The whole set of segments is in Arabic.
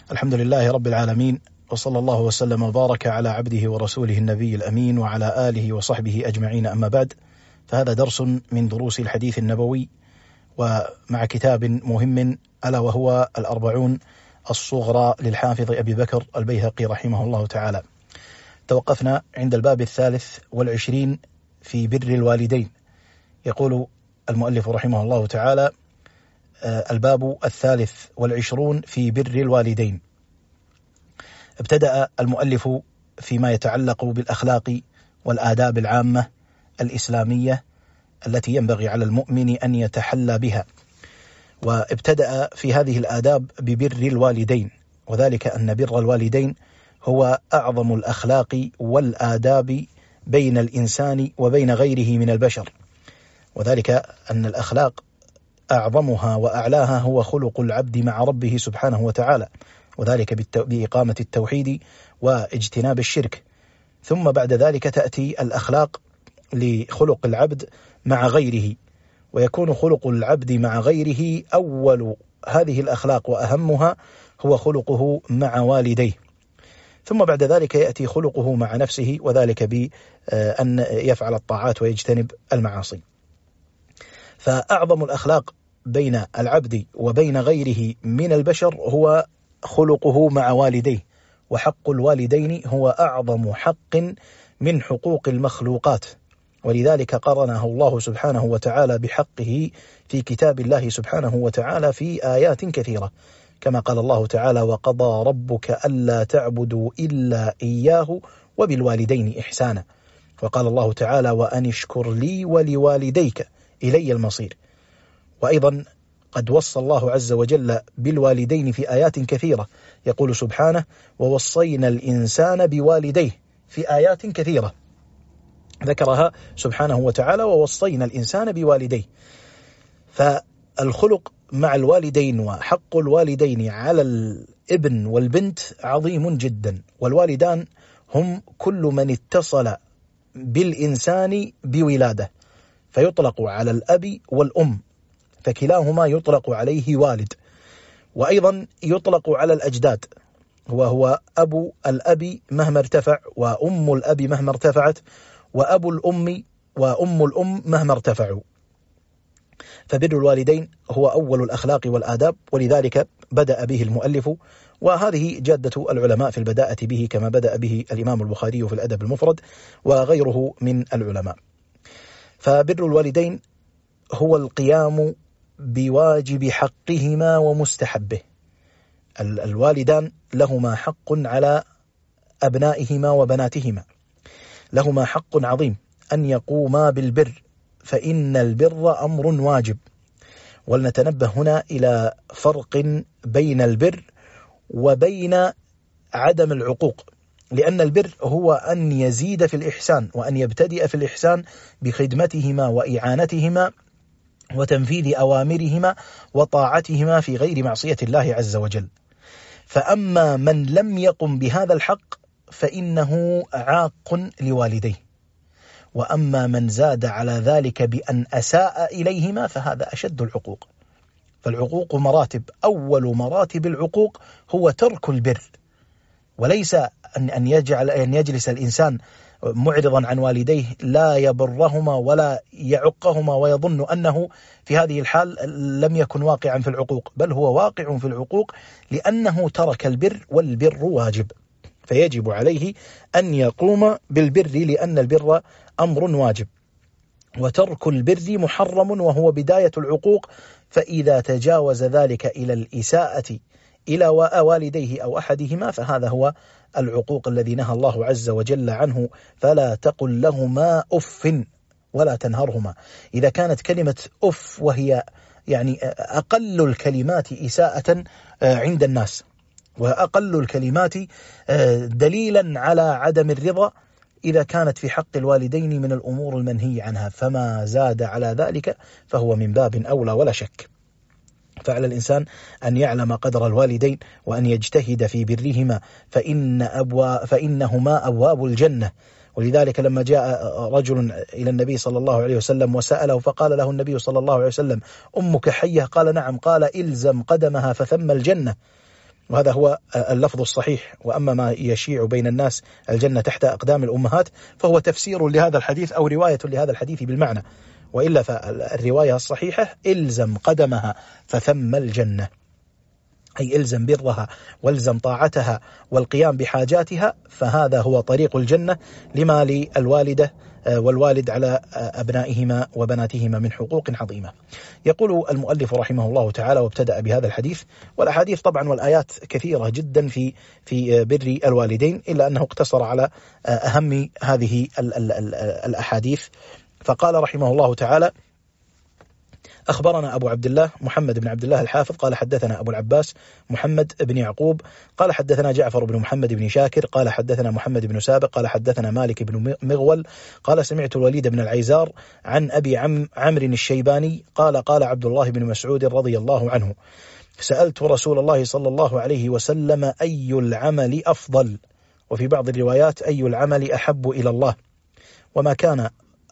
الحمد لله رب العالمين، وصلى الله وسلم وبارك على عبده ورسوله النبي الأمين وعلى آله وصحبه أجمعين، أما بعد، فهذا درس من دروس الحديث النبوي، ومع كتاب مهم ألا وهو 40 الصغرى للحافظ أبي بكر البيهقي رحمه الله تعالى. توقفنا عند الباب 23 في بر الوالدين. يقول المؤلف رحمه الله تعالى: الباب 23 في بر الوالدين. ابتدأ المؤلف فيما يتعلق بالأخلاق والآداب العامة الإسلامية التي ينبغي على المؤمن أن يتحلى بها، وابتدأ في هذه الآداب ببر الوالدين، وذلك أن بر الوالدين هو أعظم الأخلاق والآداب بين الإنسان وبين غيره من البشر، وذلك أن الأخلاق أعظمها وأعلاها هو خلق العبد مع ربه سبحانه وتعالى، وذلك بإقامة التوحيد واجتناب الشرك. ثم بعد ذلك تأتي الأخلاق لخلق العبد مع غيره، ويكون خلق العبد مع غيره أول هذه الأخلاق وأهمها هو خلقه مع والديه، ثم بعد ذلك يأتي خلقه مع نفسه، وذلك بأن يفعل الطاعات ويجتنب المعاصي. فأعظم الأخلاق بين العبد وبين غيره من البشر هو خلقه مع والديه، وحق الوالدين هو أعظم حق من حقوق المخلوقات، ولذلك قرنه الله سبحانه وتعالى بحقه في كتاب الله سبحانه وتعالى في آيات كثيرة، كما قال الله تعالى: وقضى ربك ألا تعبدوا إلا إياه وبالوالدين إحسانا. وقال الله تعالى: وأن اشكر لي ولوالديك إلي المصير. وأيضا قد وصى الله عز وجل بالوالدين في آيات كثيرة، يقول سبحانه: ووصينا الإنسان بوالديه، في آيات كثيرة ذكرها سبحانه وتعالى: ووصينا الإنسان بوالديه. فالخلق مع الوالدين وحق الوالدين على الابن والبنت عظيم جدا، والوالدان هم كل من اتصل بالإنسان بولادة، فيطلق على الأب والأم، فكلاهما يطلق عليه والد. وأيضا يطلق على الأجداد، وهو أبو الأب مهما ارتفع، وأم الأب مهما ارتفعت، وأبو الأم وأم الأم مهما ارتفعوا. فبر الوالدين هو أول الأخلاق والآداب، ولذلك بدأ به المؤلف، وهذه جادة العلماء في البداءة به، كما بدأ به الإمام البخاري في الأدب المفرد وغيره من العلماء. فبر الوالدين هو القيام بواجب حقهما ومستحبه. الوالدان لهما حق على أبنائهما وبناتهما، لهما حق عظيم أن يقوما بالبر، فإن البر أمر واجب. ولنتنبه هنا إلى فرق بين البر وبين عدم العقوق، لأن البر هو أن يزيد في الإحسان، وأن يبتدئ في الإحسان بخدمتهما وإعانتهما وتنفيذ أوامرهما وطاعتهما في غير معصية الله عز وجل. فأما من لم يقم بهذا الحق فإنه عاق لوالديه، وأما من زاد على ذلك بأن أساء إليهما فهذا أشد العقوق. فالعقوق مراتب، أول مراتب العقوق هو ترك البر، وليس أن يجلس الإنسان معرضا عن والديه لا يبرهما ولا يعقهما ويظن أنه في هذه الحال لم يكن واقعا في العقوق، بل هو واقع في العقوق لأنه ترك البر، والبر واجب، فيجب عليه أن يقوم بالبر، لأن البر أمر واجب. وترك البر محرم وهو بداية العقوق، فإذا تجاوز ذلك إلى الإساءة إلى والديه أو أحدهما فهذا هو العقوق الذي نهى الله عز وجل عنه: فلا تقل لهما أف ولا تنهرهما. إذا كانت كلمة أف وهي يعني أقل الكلمات إساءة عند الناس، وأقل الكلمات دليلا على عدم الرضا، إذا كانت في حق الوالدين من الأمور المنهي عنها، فما زاد على ذلك فهو من باب أولى ولا شك. فعلى الإنسان أن يعلم قدر الوالدين وأن يجتهد في برهما، فإنهما أبواب الجنة. ولذلك لما جاء رجل إلى النبي صلى الله عليه وسلم وسأله، فقال له النبي صلى الله عليه وسلم: أمك حية؟ قال: نعم. قال: إلزم قدمها فثم الجنة. وهذا هو اللفظ الصحيح. وأما ما يشيع بين الناس الجنة تحت أقدام الأمهات فهو تفسير لهذا الحديث أو رواية لهذا الحديث بالمعنى، وإلا فالرواية الصحيحة إلزم قدمها فثم الجنة، أي إلزم برها والزم طاعتها والقيام بحاجاتها، فهذا هو طريق الجنة لما للوالدة والوالد على أبنائهما وبناتهما من حقوق عظيمة. يقول المؤلف رحمه الله تعالى وابتدأ بهذا الحديث، والأحاديث طبعا والآيات كثيرة جدا في بر الوالدين، إلا أنه اقتصر على أهم هذه الأحاديث. فقال رحمه الله تعالى: أخبرنا أبو عبد الله محمد بن عبد الله الحافظ قال حدثنا أبو العباس محمد بن يعقوب قال حدثنا جعفر بن محمد بن شاكر قال حدثنا محمد بن سابق قال حدثنا مالك بن مغول قال سمعت الوليد بن العيزار عن أبي عمرو الشيباني قال قال عبد الله بن مسعود رضي الله عنه: سألت رسول الله صلى الله عليه وسلم أي العمل أفضل، وفي بعض الروايات أي العمل أحب إلى الله، وما كان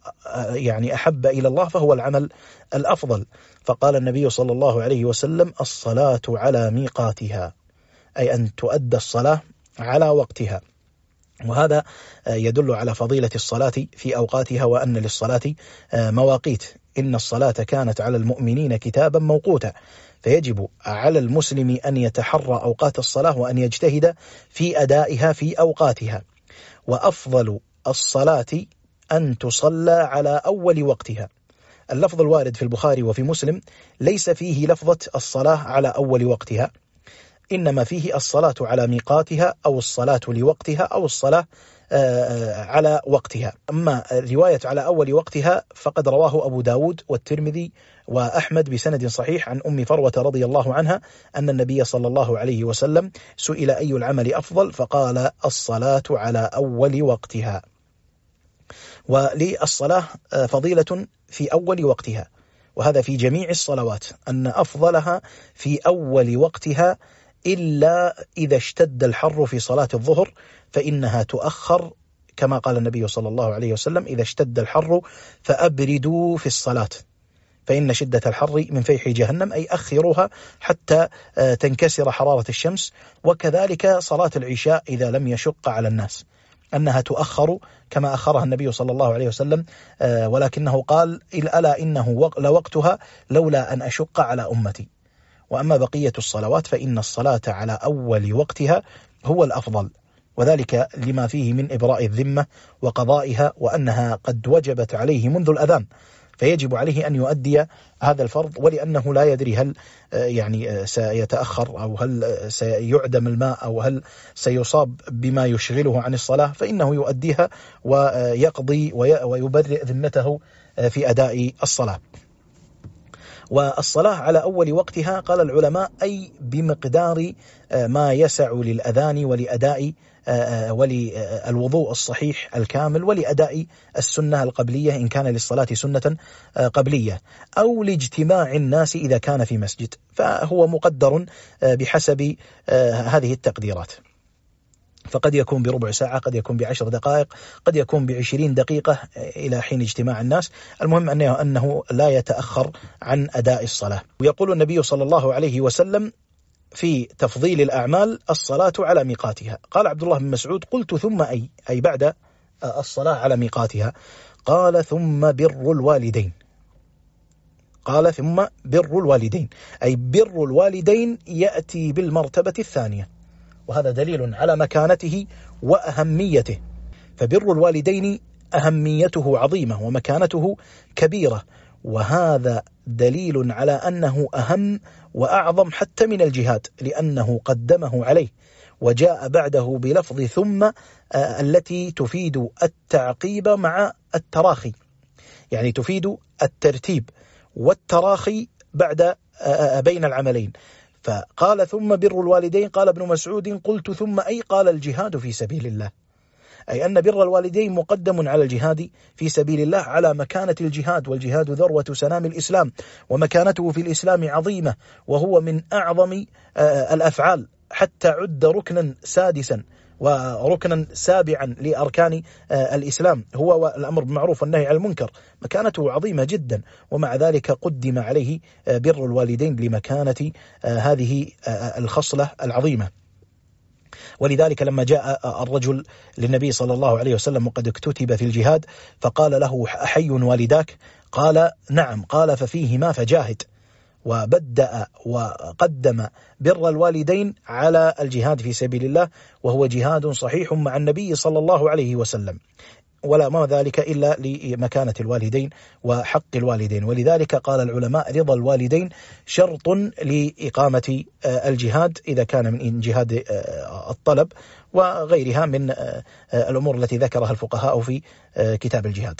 يعني أحب إلى الله فهو العمل الأفضل. فقال النبي صلى الله عليه وسلم: الصلاة على ميقاتها، أي أن تؤدى الصلاة على وقتها. وهذا يدل على فضيلة الصلاة في أوقاتها، وأن للصلاة مواقيت. إن الصلاة كانت على المؤمنين كتابا موقوتا، فيجب على المسلم أن يتحرى أوقات الصلاة وأن يجتهد في أدائها في أوقاتها. وأفضل الصلاة أن تصلى على أول وقتها. اللفظ الوارد في البخاري وفي مسلم ليس فيه لفظة الصلاة على أول وقتها، إنما فيه الصلاة على ميقاتها أو الصلاة لوقتها أو الصلاة على وقتها. أما الرواية على أول وقتها فقد رواه أبو داود والترمذي وأحمد بسند صحيح عن أم فروة رضي الله عنها أن النبي صلى الله عليه وسلم سئل أي العمل أفضل فقال: الصلاة على أول وقتها. وللصلاة فضيلة في أول وقتها، وهذا في جميع الصلوات، أن أفضلها في أول وقتها، إلا إذا اشتد الحر في صلاة الظهر فإنها تؤخر، كما قال النبي صلى الله عليه وسلم: إذا اشتد الحر فأبردوا في الصلاة فإن شدة الحر من فيح جهنم، أي أخروها حتى تنكسر حرارة الشمس. وكذلك صلاة العشاء إذا لم يشق على الناس أنها تؤخر كما أخرها النبي صلى الله عليه وسلم، ولكنه قال: ألا إنه لوقتها لولا أن أشق على أمتي. وأما بقية الصلوات فإن الصلاة على أول وقتها هو الأفضل، وذلك لما فيه من إبراء الذمة وقضائها، وأنها قد وجبت عليه منذ الأذان، فيجب عليه أن يؤدي هذا الفرض، ولأنه لا يدري هل يعني سيتأخر أو هل سيعدم الماء أو هل سيصاب بما يشغله عن الصلاة، فإنه يؤديها ويقضي ويبرئ ذمته في أداء الصلاة. والصلاة على أول وقتها قال العلماء أي بمقدار ما يسع للأذان ولأداء وللوضوء الصحيح الكامل ولأداء السنة القبلية إن كان للصلاة سنة قبلية، أو لاجتماع الناس إذا كان في مسجد، فهو مقدر بحسب هذه التقديرات. فقد يكون بربع ساعة، قد يكون ب10 دقائق، قد يكون ب20 دقيقة إلى حين اجتماع الناس. المهم أنه لا يتأخر عن أداء الصلاة. ويقول النبي صلى الله عليه وسلم في تفضيل الأعمال: الصلاة على ميقاتها. قال عبد الله بن مسعود: قلت ثم أي بعد الصلاة على ميقاتها؟ قال: ثم بر الوالدين. قال: ثم بر الوالدين، أي بر الوالدين يأتي بالمرتبة الثانية، وهذا دليل على مكانته وأهميته. فبر الوالدين أهميته عظيمة ومكانته كبيرة، وهذا دليل على أنه أهم وأعظم حتى من الجهاد، لأنه قدمه عليه، وجاء بعده بلفظ ثم التي تفيد التعقيب مع التراخي، يعني تفيد الترتيب والتراخي بعد بين العملين. فقال: ثم بر الوالدين. قال ابن مسعود: قلت ثم أي؟ قال: الجهاد في سبيل الله، أي أن بر الوالدين مقدم على الجهاد في سبيل الله على مكانة الجهاد، والجهاد ذروة سنام الإسلام، ومكانته في الإسلام عظيمة، وهو من أعظم الأفعال، حتى عد ركنا سادسا وركنا سابعا لأركان الإسلام، هو الأمر بالمعروف والنهي عن المنكر، مكانته عظيمة جدا، ومع ذلك قدم عليه بر الوالدين لمكانة هذه الخصلة العظيمة. ولذلك لما جاء الرجل للنبي صلى الله عليه وسلم وقد اكتتب في الجهاد فقال له: أحي والداك؟ قال: نعم. قال: ففيهما فجاهد. وبدأ وقدم بر الوالدين على الجهاد في سبيل الله، وهو جهاد صحيح مع النبي صلى الله عليه وسلم، ولا ما ذلك إلا لمكانة الوالدين وحق الوالدين. ولذلك قال العلماء: رضا الوالدين شرط لإقامة الجهاد إذا كان من جهاد الطلب وغيرها من الأمور التي ذكرها الفقهاء في كتاب الجهاد.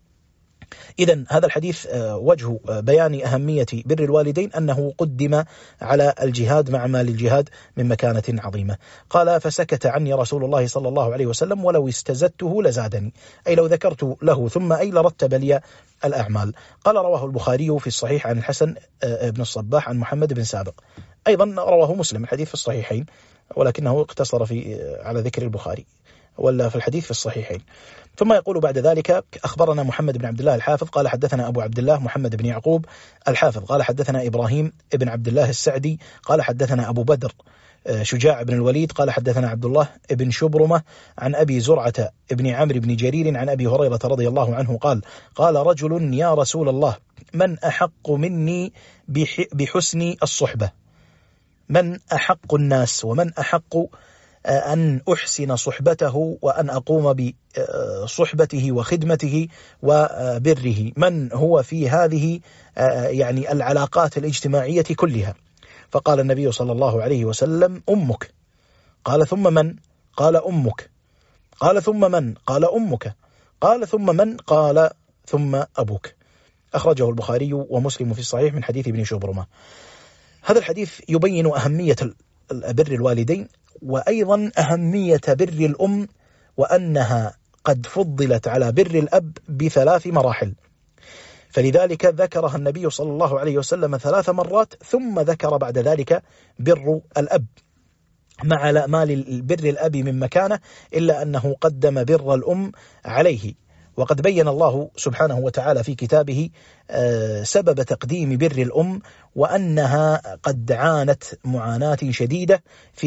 إذن هذا الحديث وجه بيان أهمية بر الوالدين أنه قدم على الجهاد مع ما للجهاد من مكانة عظيمة. قال: فسكت عني رسول الله صلى الله عليه وسلم ولو استزدته لزادني، أي لو ذكرت له ثم أي لرتب لي الأعمال. قال: رواه البخاري في الصحيح عن الحسن بن الصباح عن محمد بن سابق. أيضا رواه مسلم الحديث في الصحيحين، ولكنه اقتصر على ذكر البخاري، ولا في الحديث في الصحيحين. ثم يقول بعد ذلك: أخبرنا محمد بن عبد الله الحافظ قال حدثنا أبو عبد الله محمد بن يعقوب الحافظ قال حدثنا إبراهيم بن عبد الله السعدي قال حدثنا أبو بدر شجاع بن الوليد قال حدثنا عبد الله بن شبرمة عن أبي زرعة بن عمرو بن جرير عن أبي هريرة رضي الله عنه قال: قال رجل: يا رسول الله، من أحق مني بحسن الصحبة؟ من أحق الناس ومن أحق أن أحسن صحبته وأن أقوم بصحبته وخدمته وبره؟ من هو في هذه يعني العلاقات الاجتماعية كلها؟ فقال النبي صلى الله عليه وسلم: أمك. قال: ثم من؟ قال: أمك. قال: ثم من؟ قال: أمك. قال: ثم من؟ قال: ثم أبوك. أخرجه البخاري ومسلم في الصحيح من حديث ابن شبرمة. هذا الحديث يبين أهمية بر الوالدين، وأيضا أهمية بر الأم، وأنها قد فضلت على بر الأب ب3 مراحل. فلذلك ذكرها النبي صلى الله عليه وسلم 3 مرات، ثم ذكر بعد ذلك بر الأب مع ما لبر الأب من مكانه، إلا أنه قدم بر الأم عليه. وقد بين الله سبحانه وتعالى في كتابه سبب تقديم بر الأم، وأنها قد عانت معاناة شديدة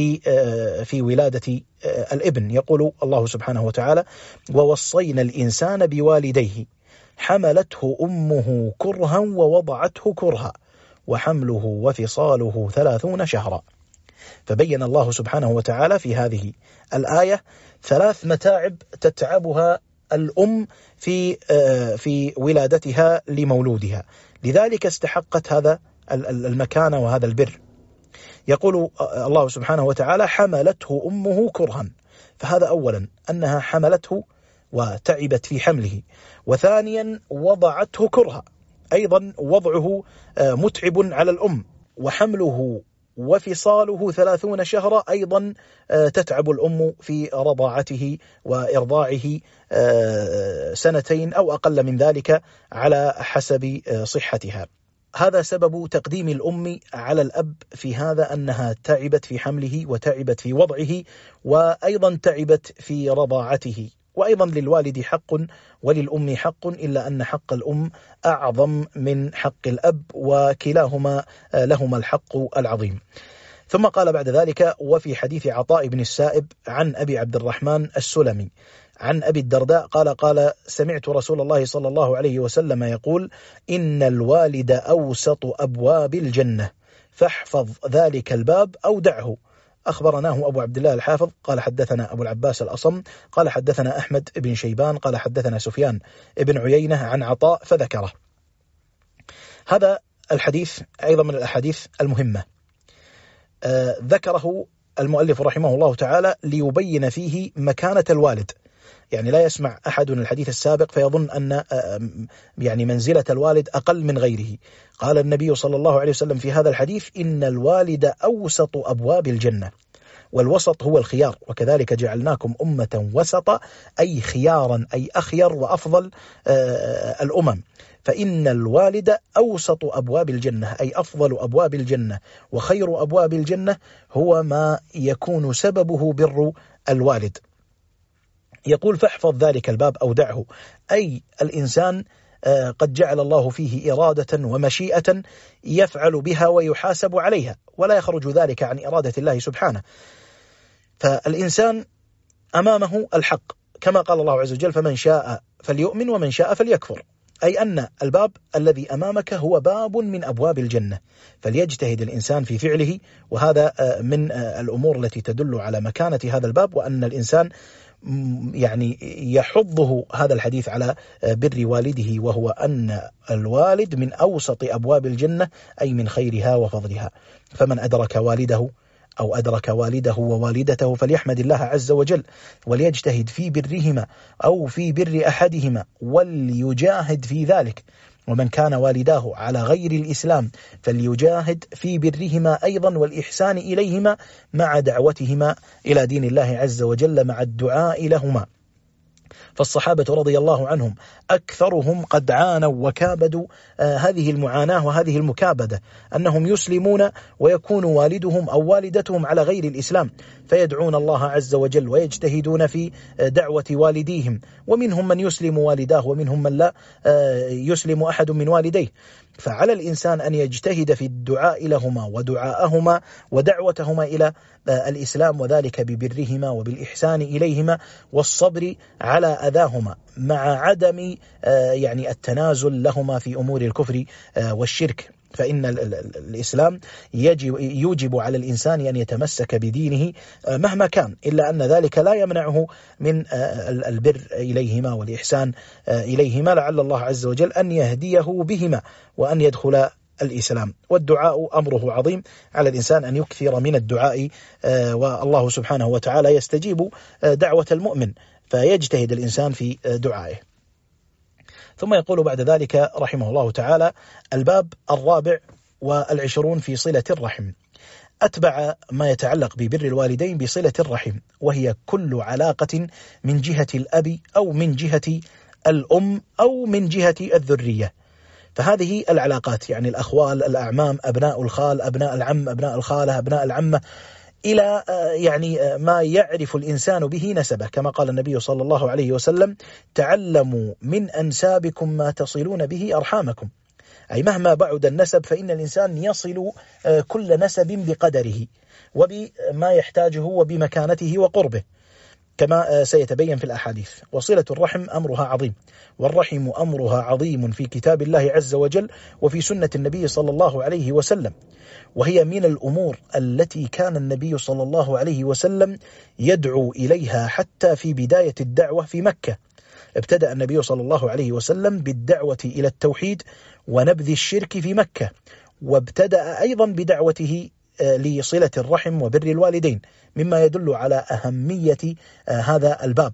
في ولادة الابن. يقول الله سبحانه وتعالى: ووصينا الإنسان بوالديه حملته أمه كرها ووضعته كرها وحمله وفصاله 30 شهرا. فبين الله سبحانه وتعالى في هذه الآية 3 متاعب تتعبها الأم في ولادتها لمولودها، لذلك استحقت هذا المكانة وهذا البر. يقول الله سبحانه وتعالى: حملته أمه كرها، فهذا أولا أنها حملته وتعبت في حمله، وثانيا وضعته كرها، أيضا وضعه متعب على الأم، وحمله وفصاله 30 شهرا، أيضا تتعب الأم في رضاعته وإرضاعه 2 أو أقل من ذلك على حسب صحتها. هذا سبب تقديم الأم على الأب في هذا، أنها تعبت في حمله وتعبت في وضعه وأيضا تعبت في رضاعته. وأيضا للوالد حق وللأم حق، إلا أن حق الأم أعظم من حق الأب، وكلاهما لهما الحق العظيم. ثم قال بعد ذلك: وفي حديث عطاء بن السائب عن أبي عبد الرحمن السلمي عن أبي الدرداء قال: سمعت رسول الله صلى الله عليه وسلم يقول: إن الوالد أوسط أبواب الجنة، فاحفظ ذلك الباب أو دعه. أخبرناه أبو عبد الله الحافظ قال حدثنا أبو العباس الأصم قال حدثنا أحمد بن شيبان قال حدثنا سفيان بن عيينة عن عطاء فذكره. هذا الحديث أيضا من الأحاديث المهمة، ذكره المؤلف رحمه الله تعالى ليبين فيه مكانة الوالد. يعني لا يسمع أحد الحديث السابق فيظن أن يعني منزلة الوالد أقل من غيره. قال النبي صلى الله عليه وسلم في هذا الحديث: إن الوالد أوسط أبواب الجنة. والوسط هو الخيار. وكذلك جعلناكم أمة وسطا، أي خيارا، أي أخير وأفضل الأمم. فإن الوالد أوسط أبواب الجنة، أي أفضل أبواب الجنة، وخير أبواب الجنة هو ما يكون سببه بر الوالد. يقول فاحفظ ذلك الباب أو دعه، أي الإنسان قد جعل الله فيه إرادة ومشيئة يفعل بها ويحاسب عليها، ولا يخرج ذلك عن إرادة الله سبحانه. فالإنسان أمامه الحق، كما قال الله عز وجل فمن شاء فليؤمن ومن شاء فليكفر، أي أن الباب الذي أمامك هو باب من أبواب الجنة، فليجتهد الإنسان في فعله. وهذا من الأمور التي تدل على مكانة هذا الباب، وأن الإنسان يعني يحضه هذا الحديث على بر والده، وهو أن الوالد من أوسط أبواب الجنة، أي من خيرها وفضلها. فمن أدرك والده أو أدرك والده ووالدته فليحمد الله عز وجل، وليجتهد في برهما أو في بر أحدهما وليجاهد في ذلك. ومن كان والداه على غير الإسلام فليجاهد في برهما أيضا والإحسان إليهما مع دعوتهما إلى دين الله عز وجل، مع الدعاء لهما. فالصحابة رضي الله عنهم أكثرهم قد عانوا وكابدوا هذه المعاناة وهذه المكابدة، أنهم يسلمون ويكون والدهم أو والدتهم على غير الإسلام، فيدعون الله عز وجل ويجتهدون في دعوة والديهم، ومنهم من يسلم والداه ومنهم من لا يسلم أحد من والديه. فعلى الإنسان أن يجتهد في الدعاء لهما ودعاءهما ودعوتهما إلى الإسلام، وذلك ببرهما وبالإحسان إليهما والصبر على أذاهما، مع عدم يعني التنازل لهما في أمور الكفر والشرك. فإن الإسلام يوجب على الإنسان أن يتمسك بدينه مهما كان، إلا أن ذلك لا يمنعه من البر إليهما والإحسان إليهما، لعل الله عز وجل أن يهديه بهما وأن يدخل الإسلام. والدعاء أمره عظيم، على الإنسان أن يكثر من الدعاء، والله سبحانه وتعالى يستجيب دعوة المؤمن، فيجتهد الإنسان في دعائه. ثم يقول بعد ذلك رحمه الله تعالى: الباب 24 في صلة الرحم. أتبع ما يتعلق ببر الوالدين بصلة الرحم، وهي كل علاقة من جهة الأب أو من جهة الأم أو من جهة الذرية. فهذه العلاقات يعني الأخوال، الأعمام، أبناء الخال، أبناء العم، أبناء الخالة، أبناء العمة، إلى يعني ما يعرف الإنسان به نسبه، كما قال النبي صلى الله عليه وسلم: تعلموا من أنسابكم ما تصلون به أرحامكم. أي مهما بعد النسب فإن الإنسان يصل كل نسب بقدره وبما يحتاجه وبمكانته وقربه، كما سيتبين في الأحاديث. وصلة الرحم أمرها عظيم، والرحم أمرها عظيم في كتاب الله عز وجل وفي سنة النبي صلى الله عليه وسلم، وهي من الأمور التي كان النبي صلى الله عليه وسلم يدعو إليها حتى في بداية الدعوة في مكة. ابتدأ النبي صلى الله عليه وسلم بالدعوة إلى التوحيد ونبذ الشرك في مكة، وابتدأ أيضا بدعوته لصلة الرحم وبر الوالدين، مما يدل على أهمية هذا الباب.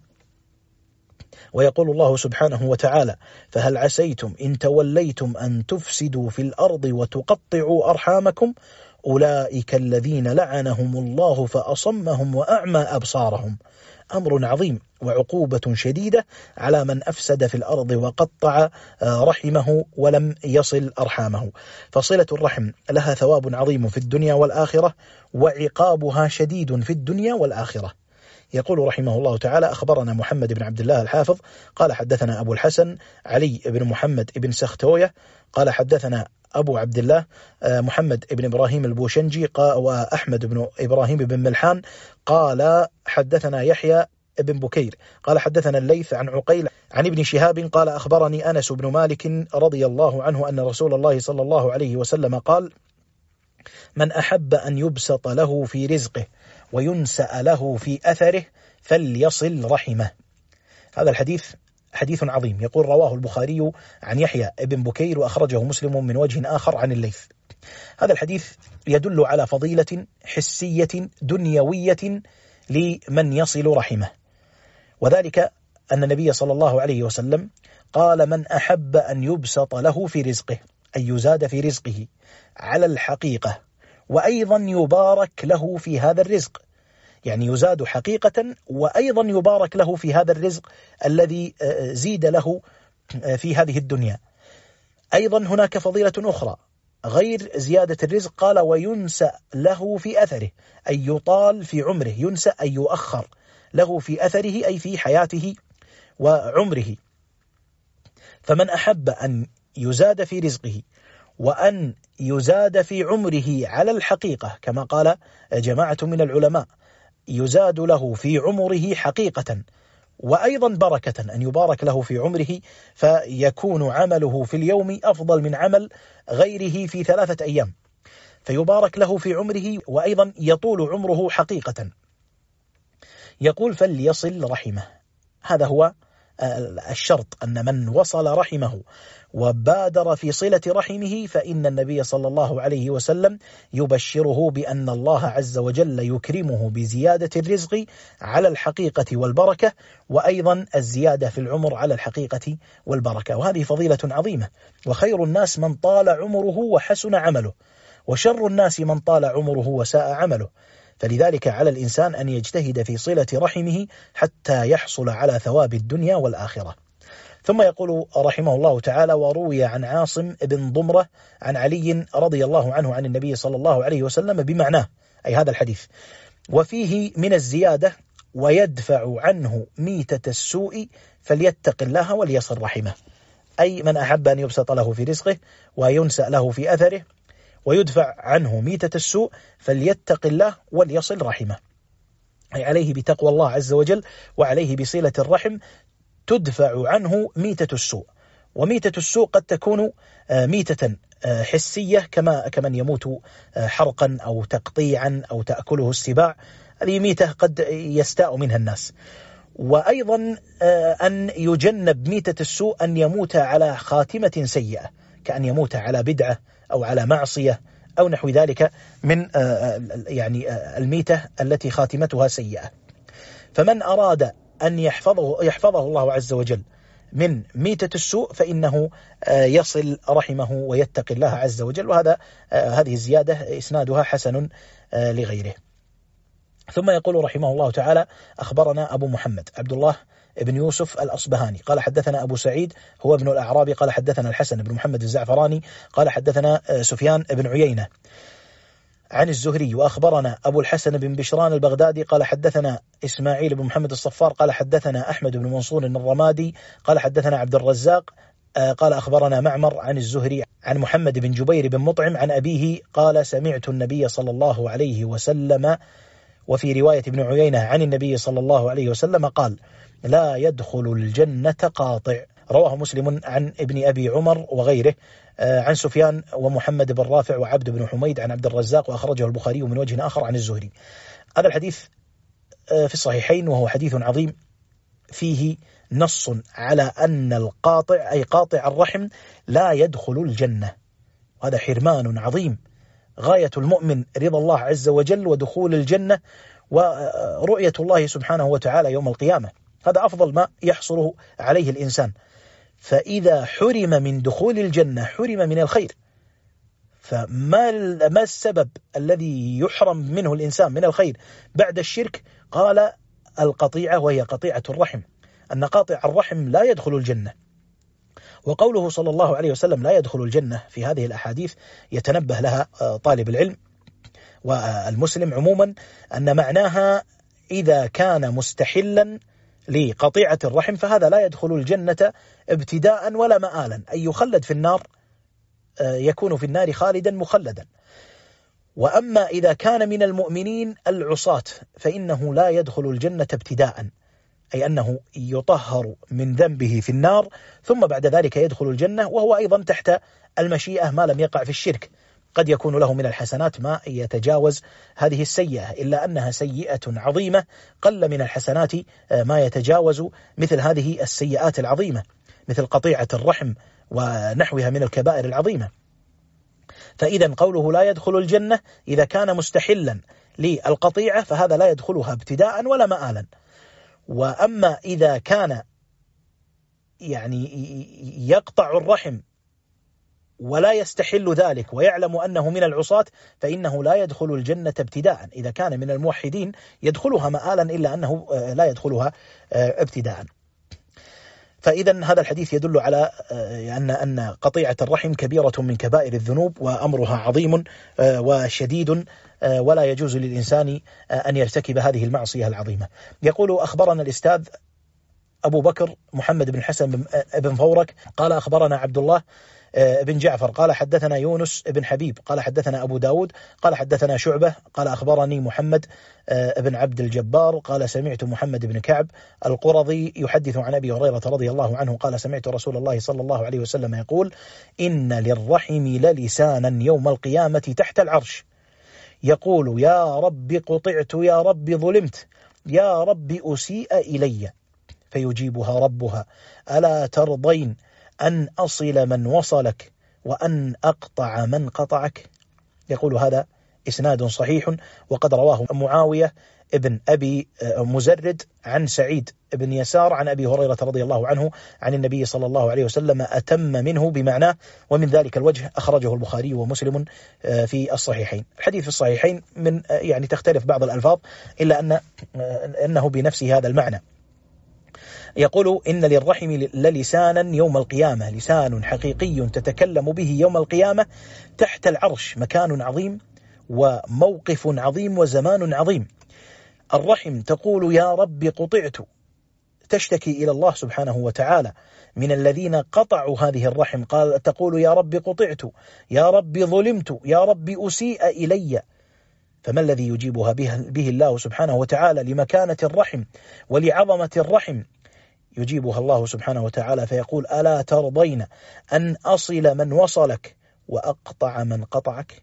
ويقول الله سبحانه وتعالى: فهل عسيتم إن توليتم أن تفسدوا في الأرض وتقطعوا أرحامكم أولئك الذين لعنهم الله فأصمهم وأعمى أبصارهم. أمر عظيم وعقوبة شديدة على من أفسد في الأرض وقطع رحمه ولم يصل أرحامه. فصلة الرحم لها ثواب عظيم في الدنيا والآخرة، وعقابها شديد في الدنيا والآخرة. يقول رحمه الله تعالى: أخبرنا محمد بن عبد الله الحافظ قال حدثنا أبو الحسن علي بن محمد بن سختوية قال حدثنا أبو عبد الله محمد بن إبراهيم البوشنجي وأحمد بن إبراهيم بن ملحان قال حدثنا يحيى بن بكير قال حدثنا الليث عن عقيل عن ابن شهاب قال أخبرني أنس بن مالك رضي الله عنه أن رسول الله صلى الله عليه وسلم قال: من أحب أن يبسط له في رزقه وينسأ له في أثره فليصل رحمه. هذا الحديث حديث عظيم. يقول: رواه البخاري عن يحيى بن بكير وأخرجه مسلم من وجه آخر عن الليث. هذا الحديث يدل على فضيلة حسية دنيوية لمن يصل رحمه، وذلك أن النبي صلى الله عليه وسلم قال: من أحب أن يبسط له في رزقه، أي يزاد في رزقه على الحقيقة، وأيضا يبارك له في هذا الرزق، يعني يزاد حقيقة، وأيضا يبارك له في هذا الرزق الذي زيد له في هذه الدنيا. أيضا هناك فضيلة أخرى غير زيادة الرزق، قال وينسأ له في أثره، أي يطال في عمره، ينسأ أي يؤخر له في أثره أي في حياته وعمره. فمن أحب أن يزاد في رزقه وأن يزاد في عمره على الحقيقة، كما قال جماعة من العلماء، يزاد له في عمره حقيقة وأيضا بركة، أن يبارك له في عمره فيكون عمله في اليوم أفضل من عمل غيره في 3 أيام، فيبارك له في عمره وأيضا يطول عمره حقيقة. يقول فليصل رحمه، هذا هو الشرط، أن من وصل رحمه وبادر في صلة رحمه فإن النبي صلى الله عليه وسلم يبشره بأن الله عز وجل يكرمه بزيادة الرزق على الحقيقة والبركة، وأيضا الزيادة في العمر على الحقيقة والبركة. وهذه فضيلة عظيمة. وخير الناس من طال عمره وحسن عمله، وشر الناس من طال عمره وساء عمله. فلذلك على الإنسان أن يجتهد في صلة رحمه حتى يحصل على ثواب الدنيا والآخرة. ثم يقول رحمه الله تعالى وروي عن عاصم بن ضمرة عن علي رضي الله عنه عن النبي صلى الله عليه وسلم بمعناه، أي هذا الحديث، وفيه من الزيادة ويدفع عنه ميتة السوء فليتق الله وليصل رحمه، أي من أحب أن يبسط له في رزقه وينسأ له في أثره ويدفع عنه ميتة السوء فليتق الله وليصل رحمه، أي عليه بتقوى الله عز وجل وعليه بصلة الرحم تدفع عنه ميتة السوء. وميتة السوء قد تكون ميتة حسية كمن يموت حرقا أو تقطيعا أو تأكله السباع، هذه ميتة قد يستاء منها الناس. وأيضا أن يجنب ميتة السوء أن يموت على خاتمة سيئة، كأن يموت على بدعة أو على معصية أو نحو ذلك من يعني الميتة التي خاتمتها سيئة. فمن أراد أن يحفظه الله عز وجل من ميتة السوء فإنه يصل رحمه ويتقي الله عز وجل. هذه الزيادة إسنادها حسن لغيره. ثم يقول رحمه الله تعالى أخبرنا أبو محمد عبد الله ابن يوسف الأصبهاني قال حدثنا أبو سعيد هو ابن الأعرابي قال حدثنا الحسن بن محمد الزعفراني قال حدثنا سفيان بن عيينة عن الزهري. وأخبرنا أبو الحسن بن بشران البغدادي قال حدثنا إسماعيل بن محمد الصفار قال حدثنا أحمد بن منصور الرمادي قال حدثنا عبد الرزاق قال أخبرنا معمر عن الزهري عن محمد بن جبير بن مطعم عن أبيه قال سمعت النبي صلى الله عليه وسلم. وفي رواية ابن عيينة عن النبي صلى الله عليه وسلم قال لا يدخل الجنة قاطع. رواه مسلم عن ابن أبي عمر وغيره عن سفيان ومحمد بن رافع وعبد بن حميد عن عبد الرزاق، وأخرجه البخاري من وجه آخر عن الزهري. هذا الحديث في الصحيحين وهو حديث عظيم فيه نص على أن القاطع أي قاطع الرحم لا يدخل الجنة، وهذا حرمان عظيم. غاية المؤمن رضا الله عز وجل ودخول الجنة ورؤية الله سبحانه وتعالى يوم القيامة، هذا أفضل ما يحصل عليه الإنسان. فإذا حرم من دخول الجنة حرم من الخير. فما السبب الذي يحرم منه الإنسان من الخير بعد الشرك؟ قال القطيعة، وهي قطيعة الرحم، أن قاطع الرحم لا يدخل الجنة. وقوله صلى الله عليه وسلم لا يدخل الجنة في هذه الأحاديث يتنبه لها طالب العلم والمسلم عموما أن معناها إذا كان مستحلا لقطيعة الرحم فهذا لا يدخل الجنة ابتداء ولا مآلا، أي يخلد في النار، يكون في النار خالدا مخلدا. وأما إذا كان من المؤمنين العصاة فإنه لا يدخل الجنة ابتداء، أي أنه يطهر من ذنبه في النار ثم بعد ذلك يدخل الجنة، وهو أيضا تحت المشيئة ما لم يقع في الشرك. قد يكون له من الحسنات ما يتجاوز هذه السيئة، إلا أنها سيئة عظيمة، قل من الحسنات ما يتجاوز مثل هذه السيئات العظيمة، مثل قطيعة الرحم ونحوها من الكبائر العظيمة. فإذا قوله لا يدخل الجنة إذا كان مستحلا للقطيعة فهذا لا يدخلها ابتداء ولا مآلا. وأما إذا كان يعني يقطع الرحم ولا يستحل ذلك ويعلم أنه من العصاة فإنه لا يدخل الجنة ابتداء. إذا كان من الموحدين يدخلها مآلا إلا أنه لا يدخلها ابتداء. فإذا هذا الحديث يدل على أن قطيعة الرحم كبيرة من كبائر الذنوب وأمرها عظيم وشديد، ولا يجوز للإنسان أن يرتكب هذه المعصية العظيمة. يقول أخبرنا الأستاذ أبو بكر محمد بن حسن بن فورك قال أخبرنا عبد الله بن جعفر قال حدثنا يونس بن حبيب قال حدثنا أبو داود قال حدثنا شعبة قال أخبرني محمد بن عبد الجبار قال سمعت محمد بن كعب القرظي يحدث عن أبي هريرة رضي الله عنه قال سمعت رسول الله صلى الله عليه وسلم يقول إن للرحم للسانا يوم القيامة تحت العرش يقول يا رب قطعت يا رب ظلمت يا رب أسيء إلي، فيجيبها ربها ألا ترضين أن أصل من وصلك وأن أقطع من قطعك. يقول هذا إسناد صحيح، وقد رواه معاوية ابن أبي مزرد عن سعيد بن يسار عن أبي هريرة رضي الله عنه عن النبي صلى الله عليه وسلم أتم منه بمعناه، ومن ذلك الوجه أخرجه البخاري ومسلم في الصحيحين. الحديث في الصحيحين من يعني تختلف بعض الألفاظ إلا أنه بنفس هذا المعنى. يقول إن للرحم للسانا يوم القيامة، لسان حقيقي تتكلم به يوم القيامة تحت العرش، مكان عظيم وموقف عظيم وزمان عظيم. الرحم تقول يا رب قطعت، تشتكي إلى الله سبحانه وتعالى من الذين قطعوا هذه الرحم، قال تقول يا رب قطعت يا رب ظلمت يا رب أسيء إلي. فما الذي يجيبها به الله سبحانه وتعالى لمكانة الرحم ولعظمة الرحم؟ يجيبها الله سبحانه وتعالى فيقول ألا ترضين أن أصل من وصلك وأقطع من قطعك.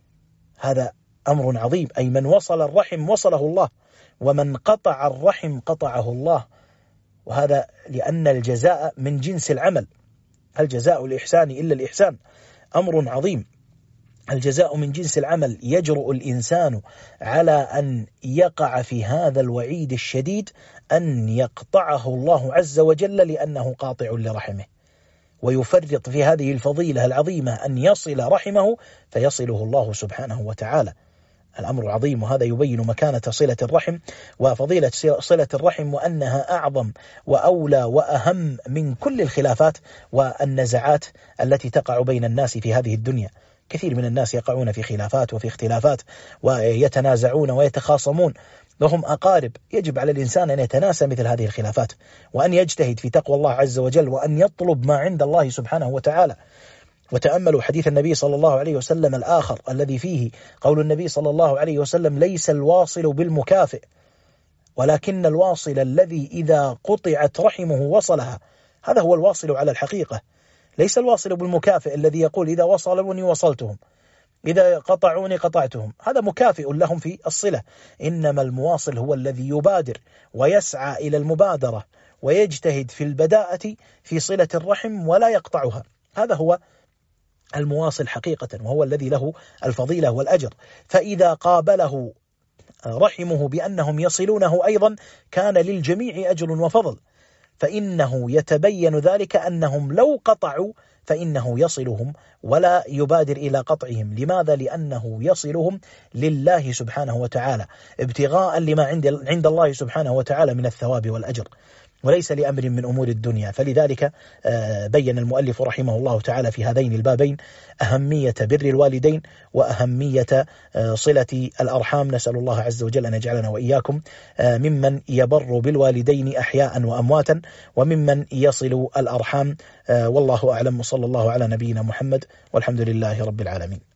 هذا أمر عظيم، أي من وصل الرحم وصله الله، ومن قطع الرحم قطعه الله. وهذا لأن الجزاء من جنس العمل، هل جزاء الإحسان إلا الإحسان؟ أمر عظيم، الجزاء من جنس العمل. يجرؤ الإنسان على أن يقع في هذا الوعيد الشديد أن يقطعه الله عز وجل لأنه قاطع لرحمه، ويفرط في هذه الفضيلة العظيمة أن يصل رحمه فيصله الله سبحانه وتعالى. الأمر عظيم، وهذا يبين مكانة صلة الرحم وفضيلة صلة الرحم، وأنها أعظم وأولى وأهم من كل الخلافات والنزعات التي تقع بين الناس في هذه الدنيا. كثير من الناس يقعون في خلافات وفي اختلافات ويتنازعون ويتخاصمون وهم أقارب. يجب على الإنسان أن يتناسى مثل هذه الخلافات، وأن يجتهد في تقوى الله عز وجل، وأن يطلب ما عند الله سبحانه وتعالى. وتأملوا حديث النبي صلى الله عليه وسلم الآخر الذي فيه قول النبي صلى الله عليه وسلم ليس الواصل بالمكافئ ولكن الواصل الذي إذا قطعت رحمه وصلها. هذا هو الواصل على الحقيقة، ليس الواصل بالمكافئ الذي يقول إذا وصلوني وصلتهم، إذا قطعوني قطعتهم، هذا مكافئ لهم في الصلة. إنما المواصل هو الذي يبادر ويسعى إلى المبادرة ويجتهد في البداءة في صلة الرحم ولا يقطعها. هذا هو المواصل حقيقة، وهو الذي له الفضيلة والأجر. فإذا قابله رحمه بأنهم يصلونه أيضا كان للجميع أجر وفضل، فإنه يتبين ذلك أنهم لو قطعوا فإنه يصلهم ولا يبادر إلى قطعهم. لماذا؟ لأنه يصلهم لله سبحانه وتعالى ابتغاء لما عند الله سبحانه وتعالى من الثواب والأجر، وليس لأمر من أمور الدنيا. فلذلك بين المؤلف رحمه الله تعالى في هذين البابين أهمية بر الوالدين وأهمية صلة الأرحام. نسأل الله عز وجل أن يجعلنا وإياكم ممن يبر بالوالدين أحياء وأمواتا، وممن يصل الأرحام. والله أعلم، وصلى الله على نبينا محمد، والحمد لله رب العالمين.